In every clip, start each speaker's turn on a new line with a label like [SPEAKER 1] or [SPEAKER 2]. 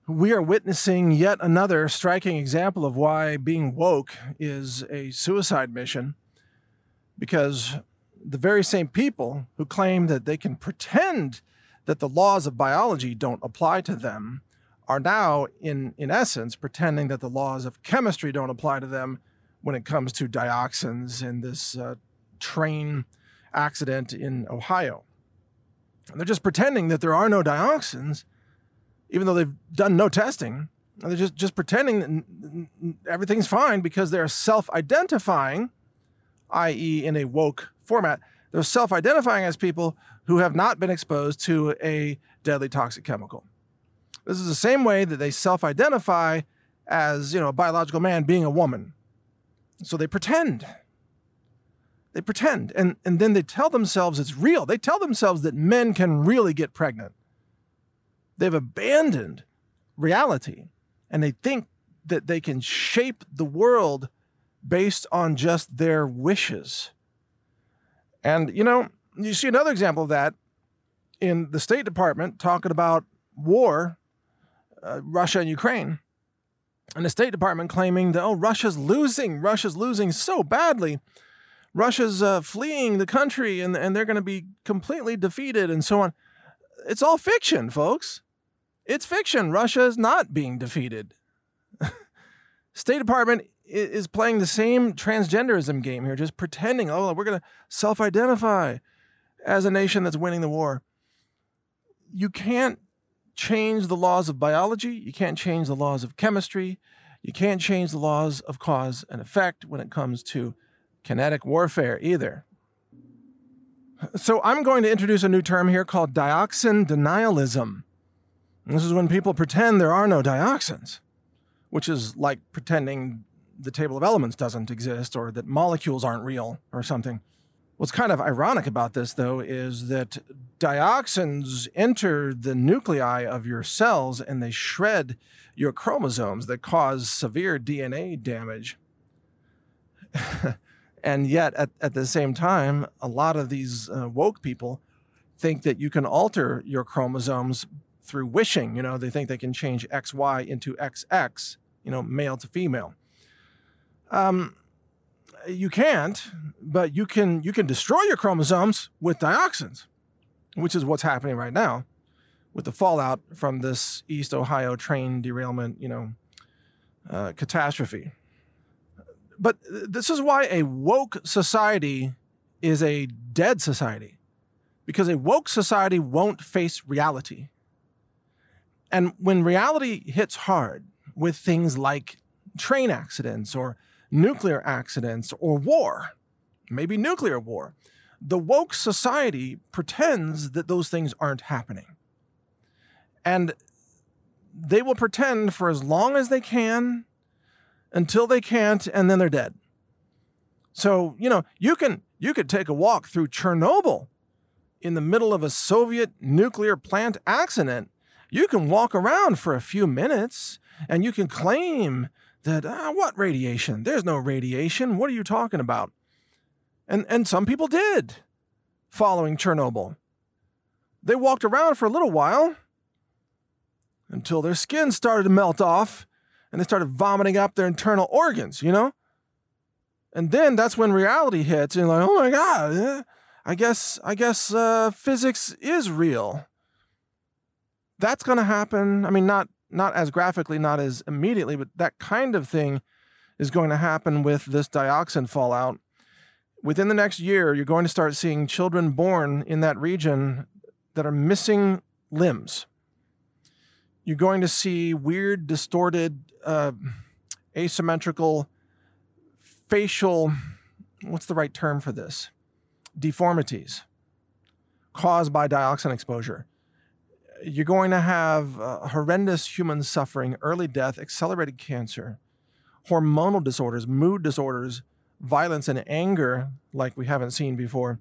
[SPEAKER 1] We are witnessing yet another striking example of why being woke is a suicide mission, because the very same people who claim that they can pretend that the laws of biology don't apply to them are now, in essence, pretending that the laws of chemistry don't apply to them when it comes to dioxins in this train accident in Ohio. And they're just pretending that there are no dioxins, even though they've done no testing. They're just pretending that everything's fine because they're self-identifying, i.e. in a woke format. They're self-identifying as people who have not been exposed to a deadly toxic chemical. This is the same way that they self-identify as, a biological man being a woman. So they pretend. They pretend. And then they tell themselves it's real. They tell themselves that men can really get pregnant. They've abandoned reality, and they think that they can shape the world based on just their wishes. And, you see another example of that in the State Department talking about war, Russia and Ukraine. And the State Department claiming that, Russia's losing so badly. Russia's fleeing the country and they're going to be completely defeated and so on. It's all fiction, folks. It's fiction. Russia is not being defeated. State Department is playing the same transgenderism game here, just pretending, we're going to self-identify as a nation that's winning the war. You can't change the laws of biology. You can't change the laws of chemistry. You can't change the laws of cause and effect when it comes to kinetic warfare either. So I'm going to introduce a new term here called dioxin denialism. And this is when people pretend there are no dioxins, which is like pretending the table of elements doesn't exist or that molecules aren't real or something. What's kind of ironic about this, though, is that dioxins enter the nuclei of your cells and they shred your chromosomes that cause severe DNA damage. And yet, at the same time, a lot of these woke people think that you can alter your chromosomes through wishing. They think they can change XY into XX, male to female. You can't, but you can destroy your chromosomes with dioxins, which is what's happening right now with the fallout from this East Ohio train derailment, catastrophe. But this is why a woke society is a dead society, because a woke society won't face reality. And when reality hits hard with things like train accidents or nuclear accidents or war, maybe nuclear war, the woke society pretends that those things aren't happening. And they will pretend for as long as they can until they can't, and then they're dead. So, you could take a walk through Chernobyl in the middle of a Soviet nuclear plant accident. You can walk around for a few minutes and you can claim that, what radiation? There's no radiation. What are you talking about? And some people did following Chernobyl. They walked around for a little while until their skin started to melt off and they started vomiting up their internal organs, And then that's when reality hits and you're like, oh my God, I guess physics is real. That's going to happen. I mean, not as graphically, not as immediately, but that kind of thing is going to happen with this dioxin fallout. Within the next year, you're going to start seeing children born in that region that are missing limbs. You're going to see weird, distorted, asymmetrical, facial, what's the right term for this? Deformities caused by dioxin exposure. You're going to have horrendous human suffering, early death, accelerated cancer, hormonal disorders, mood disorders, violence and anger like we haven't seen before,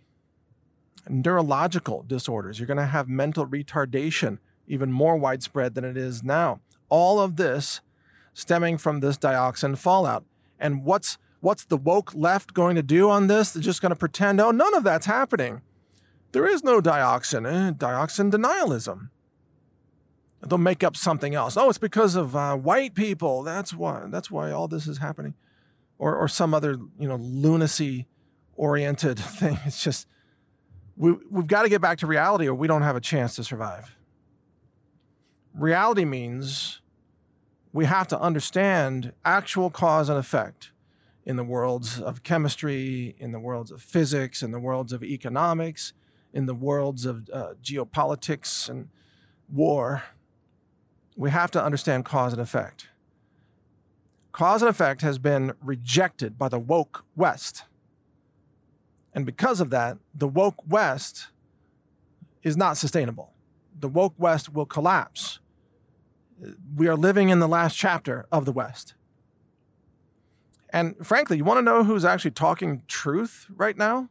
[SPEAKER 1] neurological disorders. You're going to have mental retardation, even more widespread than it is now. All of this stemming from this dioxin fallout. And what's the woke left going to do on this? They're just going to pretend, none of that's happening. There is no dioxin. Dioxin denialism. They'll make up something else. Oh, it's because of white people. That's why all this is happening, or some other lunacy-oriented thing. It's just we've got to get back to reality, or we don't have a chance to survive. Reality means we have to understand actual cause and effect in the worlds of chemistry, in the worlds of physics, in the worlds of economics, in the worlds of geopolitics and war. We have to understand cause and effect. Cause and effect has been rejected by the woke West. And because of that, the woke West is not sustainable. The woke West will collapse. We are living in the last chapter of the West. And frankly, you want to know who's actually talking truth right now?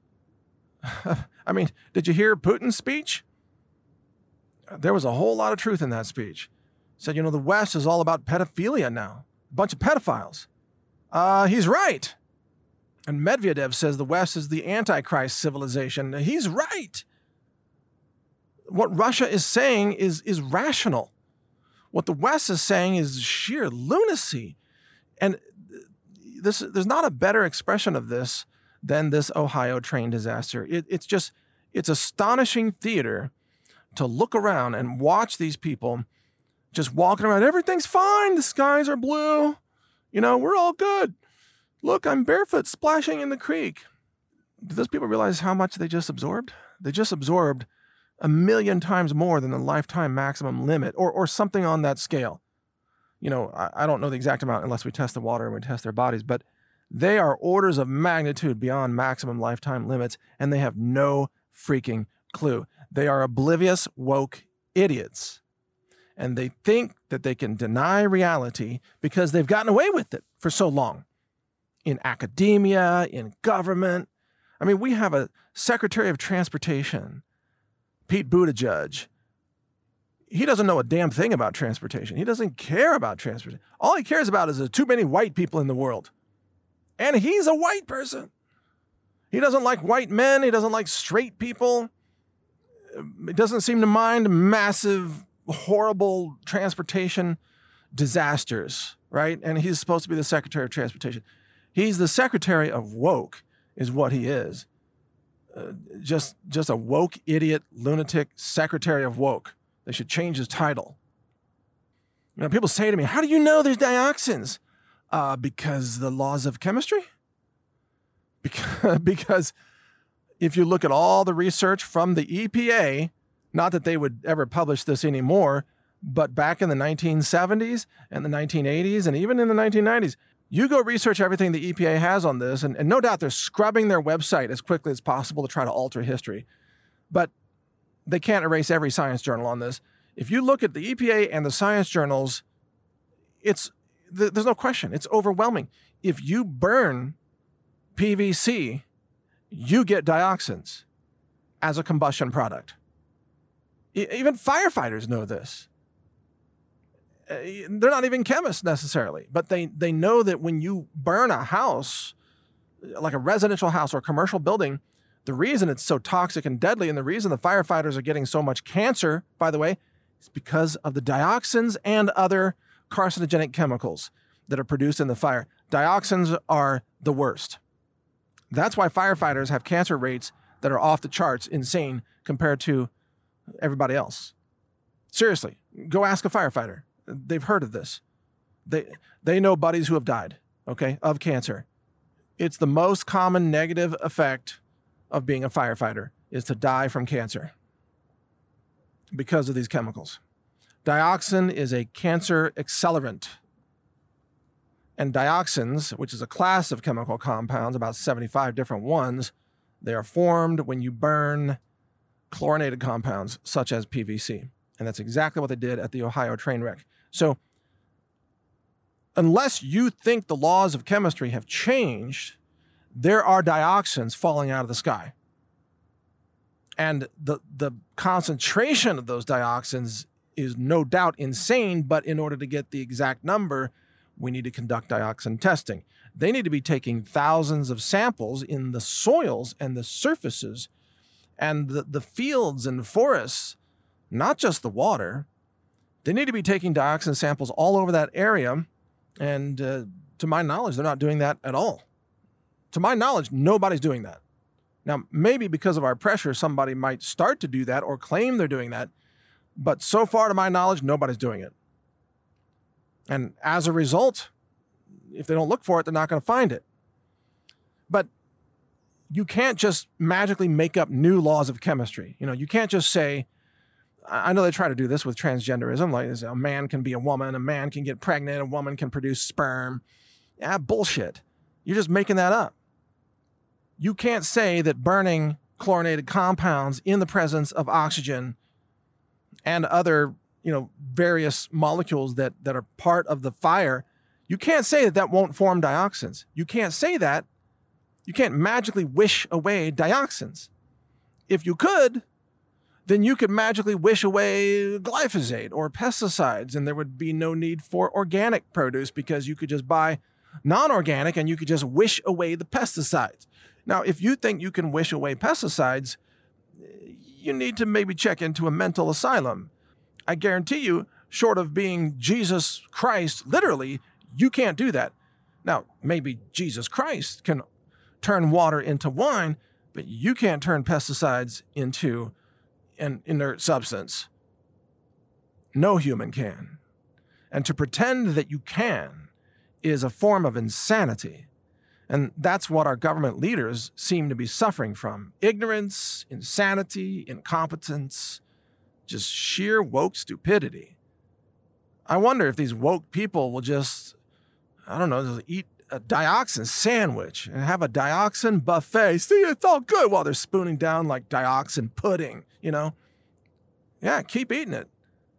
[SPEAKER 1] I mean, did you hear Putin's speech? There was a whole lot of truth in that speech. He said, the West is all about pedophilia now. A bunch of pedophiles. He's right. And Medvedev says the West is the Antichrist civilization. He's right. What Russia is saying is rational. What the West is saying is sheer lunacy. And there's not a better expression of this than this Ohio train disaster. It's astonishing theater to look around and watch these people just walking around. Everything's fine. The skies are blue. We're all good. Look, I'm barefoot splashing in the creek. Do those people realize how much they just absorbed? They just absorbed 1 million times more than the lifetime maximum limit or something on that scale. I don't know the exact amount unless we test the water and we test their bodies, but they are orders of magnitude beyond maximum lifetime limits, and they have no freaking clue. They are oblivious, woke idiots. And they think that they can deny reality because they've gotten away with it for so long. In academia, in government. I mean, we have a Secretary of Transportation, Pete Buttigieg. He doesn't know a damn thing about transportation. He doesn't care about transportation. All he cares about is there's too many white people in the world. And he's a white person. He doesn't like white men. He doesn't like straight people. He doesn't seem to mind massive, horrible transportation disasters, right? And he's supposed to be the Secretary of Transportation. He's the Secretary of Woke, is what he is. Just a woke, idiot, lunatic Secretary of Woke. They should change his title. People say to me, how do you know there's dioxins? Because the laws of chemistry? Because if you look at all the research from the EPA, not that they would ever publish this anymore, but back in the 1970s and the 1980s and even in the 1990s, you go research everything the EPA has on this, and no doubt they're scrubbing their website as quickly as possible to try to alter history. But they can't erase every science journal on this. If you look at the EPA and the science journals, there's no question. It's overwhelming. If you burn PVC, you get dioxins as a combustion product. Even firefighters know this. They're not even chemists necessarily, but they know that when you burn a house, like a residential house or a commercial building, the reason it's so toxic and deadly, and the reason the firefighters are getting so much cancer, by the way, is because of the dioxins and other carcinogenic chemicals that are produced in the fire. Dioxins are the worst. That's why firefighters have cancer rates that are off the charts, insane compared to everybody else. Seriously, go ask a firefighter. They've heard of this. They know buddies who have died, okay, of cancer. It's the most common negative effect of being a firefighter is to die from cancer because of these chemicals. Dioxin is a cancer accelerant. And dioxins, which is a class of chemical compounds, about 75 different ones, they are formed when you burn chlorinated compounds such as PVC. And that's exactly what they did at the Ohio train wreck. So unless you think the laws of chemistry have changed, there are dioxins falling out of the sky. And the concentration of those dioxins is no doubt insane, but in order to get the exact number, we need to conduct dioxin testing. They need to be taking thousands of samples in the soils and the surfaces and the fields and forests, not just the water. They need to be taking dioxin samples all over that area. And to my knowledge, they're not doing that at all. To my knowledge, nobody's doing that. Now, maybe because of our pressure, somebody might start to do that or claim they're doing that. But so far, to my knowledge, nobody's doing it. And as a result, if they don't look for it, they're not going to find it. But you can't just magically make up new laws of chemistry. You can't just say, I know they try to do this with transgenderism, like a man can be a woman, a man can get pregnant, a woman can produce sperm. Yeah, bullshit. You're just making that up. You can't say that burning chlorinated compounds in the presence of oxygen and other, various molecules that are part of the fire, you can't say that won't form dioxins. You can't say that. You can't magically wish away dioxins. If you could, then you could magically wish away glyphosate or pesticides, and there would be no need for organic produce because you could just buy non-organic and you could just wish away the pesticides. Now, if you think you can wish away pesticides, you need to maybe check into a mental asylum. I guarantee you, short of being Jesus Christ, literally, you can't do that. Now, maybe Jesus Christ can turn water into wine, but you can't turn pesticides into an inert substance. No human can. And to pretend that you can is a form of insanity. And that's what our government leaders seem to be suffering from. Ignorance, insanity, incompetence, just sheer woke stupidity. I wonder if these woke people will just eat a dioxin sandwich and have a dioxin buffet. See, it's all good while they're spooning down like dioxin pudding, Yeah, keep eating it.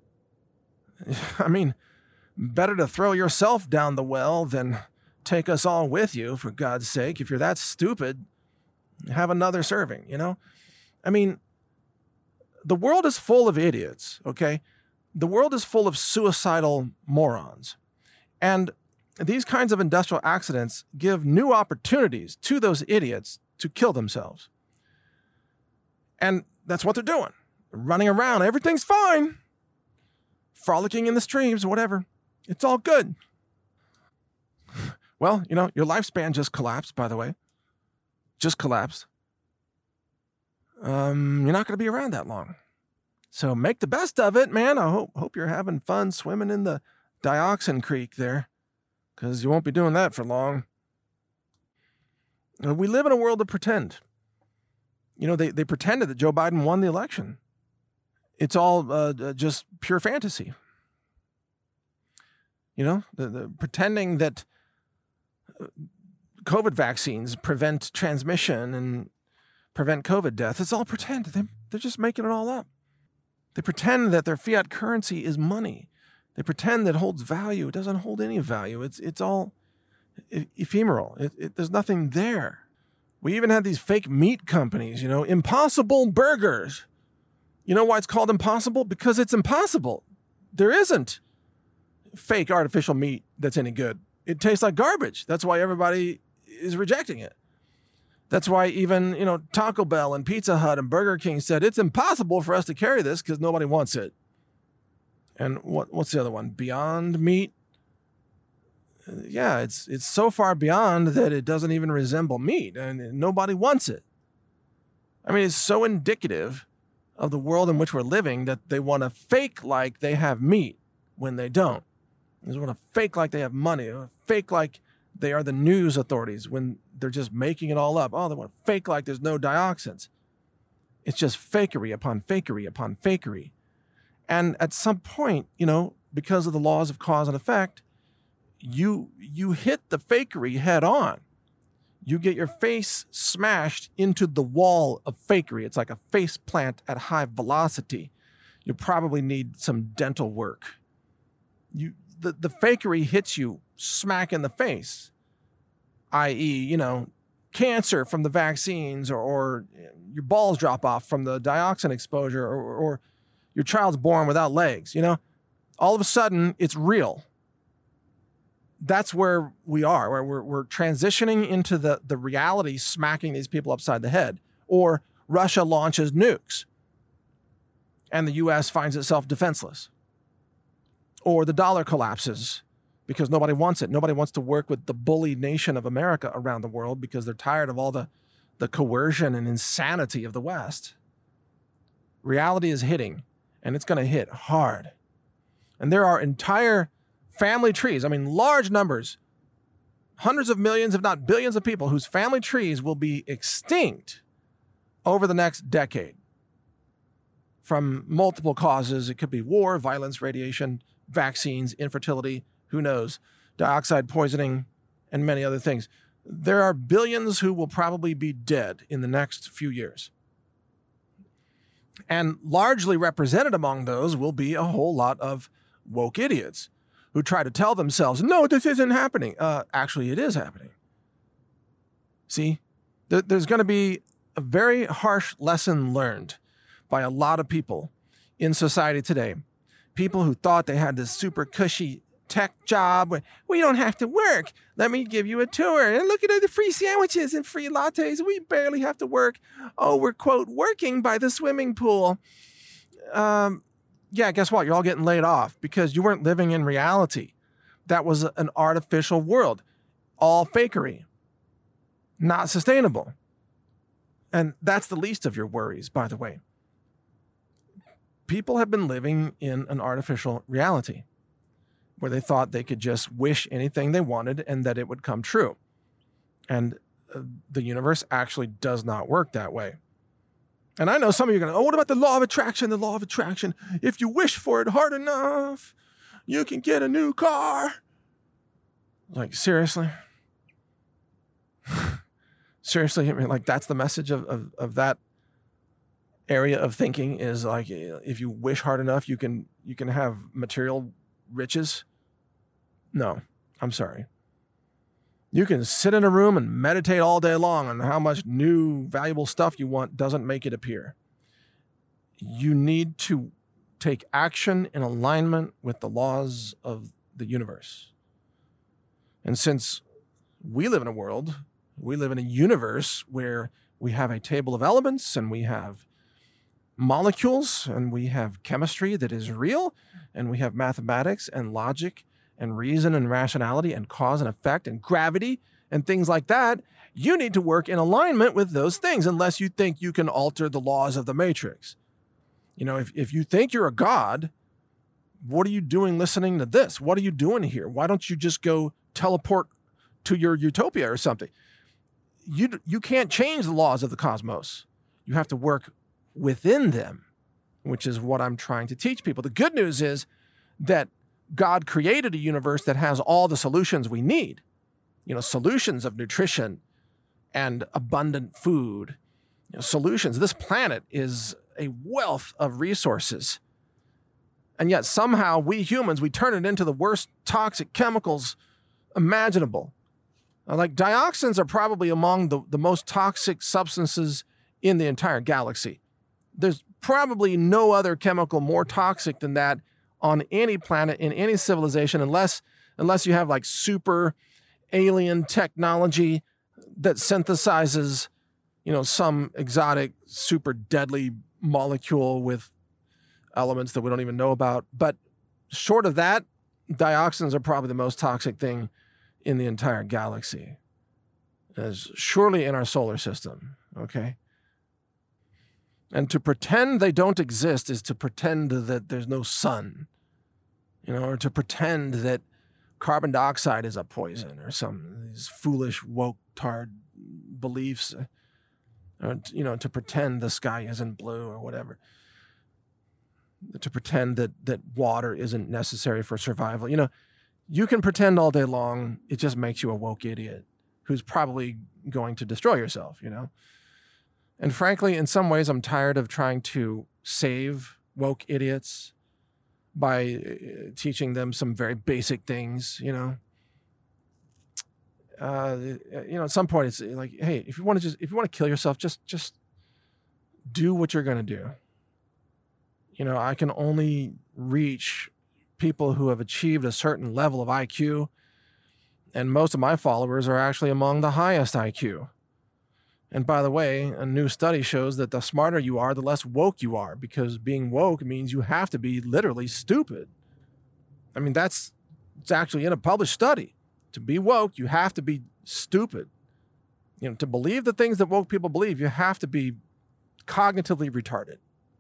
[SPEAKER 1] I mean, better to throw yourself down the well than take us all with you, for God's sake. If you're that stupid, have another serving, I mean, the world is full of idiots, okay? The world is full of suicidal morons. And these kinds of industrial accidents give new opportunities to those idiots to kill themselves. And that's what they're doing. They're running around. Everything's fine. Frolicking in the streams, whatever. It's all good. Well, your lifespan just collapsed, by the way. Just collapsed. You're not going to be around that long. So make the best of it, man. I hope you're having fun swimming in the dioxin creek there, because you won't be doing that for long. We live in a world of pretend. They pretended that Joe Biden won the election. It's all just pure fantasy. The pretending that COVID vaccines prevent transmission and prevent COVID death. It's all pretend. They're just making it all up. They pretend that their fiat currency is money. They pretend that it holds value. It doesn't hold any value. It's all ephemeral. There's nothing there. We even have these fake meat companies, Impossible Burgers. You know why it's called Impossible? Because it's impossible. There isn't fake artificial meat that's any good. It tastes like garbage. That's why everybody is rejecting it. That's why even, Taco Bell and Pizza Hut and Burger King said it's impossible for us to carry this because nobody wants it. And what's the other one? Beyond Meat? Yeah, it's so far beyond that it doesn't even resemble meat, and nobody wants it. I mean, it's so indicative of the world in which we're living that they want to fake like they have meat when they don't. They want to fake like they have money, or fake like they are the news authorities when they're just making it all up. Oh, they want to fake like there's no dioxins. It's just fakery upon fakery upon fakery. And at some point, because of the laws of cause and effect, you hit the fakery head on. You get your face smashed into the wall of fakery. It's like a face plant at high velocity. You probably need some dental work. The fakery hits you smack in the face, i.e., cancer from the vaccines, or your balls drop off from the dioxin exposure, or your child's born without legs. All of a sudden it's real. That's where we are, where we're transitioning into the reality smacking these people upside the head. Or Russia launches nukes and the U.S. finds itself defenseless. or the dollar collapses because nobody wants it. Nobody wants to work with the bully nation of America around the world because they're tired of all the coercion and insanity of the West. Reality is hitting, and it's going to hit hard. And there are entire family trees, I mean, large numbers, hundreds of millions, if not billions of people whose family trees will be extinct over the next decade from multiple causes. It could be war, violence, radiation, vaccines, infertility, who knows, dioxide poisoning, and many other things. There are billions who will probably be dead in the next few years. And largely represented among those will be a whole lot of woke idiots who try to tell themselves, no, this isn't happening. Actually, it is happening. See, there's going to be a very harsh lesson learned by a lot of people in society today. People who thought they had this super cushy tech job where we don't have to work. Let me give you a tour. And look at all the free sandwiches and free lattes. We barely have to work. Oh, we're, quote, working by the swimming pool. Yeah, guess what? You're all getting laid off because you weren't living in reality. That was an artificial world. All fakery. Not sustainable. And that's the least of your worries, by the way. People have been living in an artificial reality where they thought they could just wish anything they wanted and that it would come true. And the universe actually does not work that way. And I know some of you are going, oh, what about the law of attraction? The law of attraction. If you wish for it hard enough, you can get a new car. Like, seriously? Seriously? I mean, like, that's the message of that area of thinking is like, if you wish hard enough, you can have material riches. No, I'm sorry. You can sit in a room and meditate all day long on how much new valuable stuff you want doesn't make it appear. You need to take action in alignment with the laws of the universe. And since we live in a world, we live in a universe where we have a table of elements and we have molecules and we have chemistry that is real and we have mathematics and logic and reason and rationality and cause and effect and gravity and things like that, you need to work in alignment with those things unless you think you can alter the laws of the matrix. You know, if you think you're a god, what are you doing listening to this? What are you doing here? Why don't you just go teleport to your utopia or something? You can't change the laws of the cosmos. You have to work within them, which is what I'm trying to teach people. The good news is that God created a universe that has all the solutions we need. You know, solutions of nutrition and abundant food. You know, solutions. This planet is a wealth of resources. And yet somehow we humans, we turn it into the worst toxic chemicals imaginable. Like dioxins are probably among the most toxic substances in the entire galaxy. There's probably no other chemical more toxic than that on any planet, in any civilization, unless you have like super alien technology that synthesizes, you know, some exotic, super deadly molecule with elements that we don't even know about. But short of that, dioxins are probably the most toxic thing in the entire galaxy. As surely in our solar system, okay? And to pretend they don't exist is to pretend that there's no sun, you know, or to pretend that carbon dioxide is a poison or some these foolish woke tard beliefs, or, you know, to pretend the sky isn't blue or whatever, to pretend that water isn't necessary for survival. You know, you can pretend all day long. It just makes you a woke idiot who's probably going to destroy yourself, you know. And frankly, in some ways, I'm tired of trying to save woke idiots by teaching them some very basic things, you know. You know, at some point, it's like, hey, if you want to kill yourself, just do what you're going to do. You know, I can only reach people who have achieved a certain level of IQ, and most of my followers are actually among the highest IQ. And by the way, a new study shows that the smarter you are, the less woke you are, because being woke means you have to be literally stupid. I mean, it's actually in a published study. To be woke, you have to be stupid. To believe the things that woke people believe, you have to be cognitively retarded.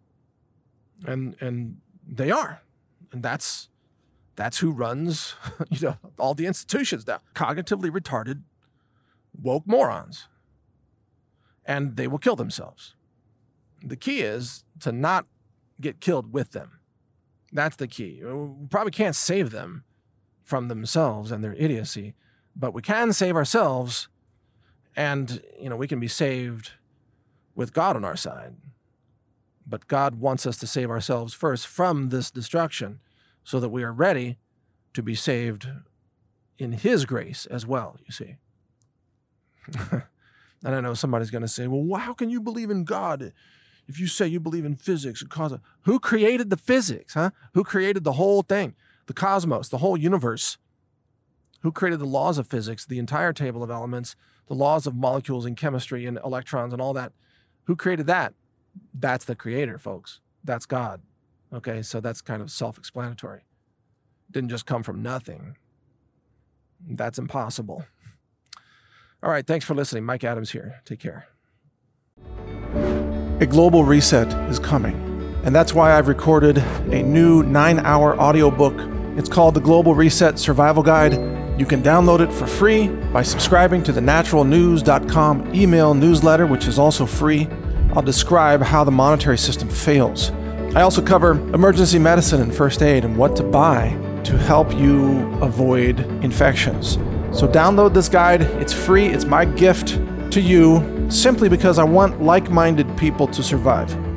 [SPEAKER 1] And they are. And that's who runs, all the institutions now. Cognitively retarded, woke morons. And they will kill themselves. The key is to not get killed with them. That's the key. We probably can't save them from themselves and their idiocy, but we can save ourselves, and we can be saved with God on our side. But God wants us to save ourselves first from this destruction so that we are ready to be saved in His grace as well, you see. And I know somebody's going to say, well, how can you believe in God if you say you believe in physics? Who created the physics, huh? Who created the whole thing, the cosmos, the whole universe? Who created the laws of physics, the entire table of elements, the laws of molecules and chemistry and electrons and all that? Who created that? That's the creator, folks. That's God. Okay, so that's kind of self-explanatory. Didn't just come from nothing. That's impossible. All right, thanks for listening. Mike Adams here. Take care. A global reset is coming, and that's why I've recorded a new 9-hour audiobook. It's called The Global Reset Survival Guide. You can download it for free by subscribing to the naturalnews.com email newsletter, which is also free. I'll describe how the monetary system fails. I also cover emergency medicine and first aid and what to buy to help you avoid infections. So download this guide. It's free. It's my gift to you simply because I want like-minded people to survive.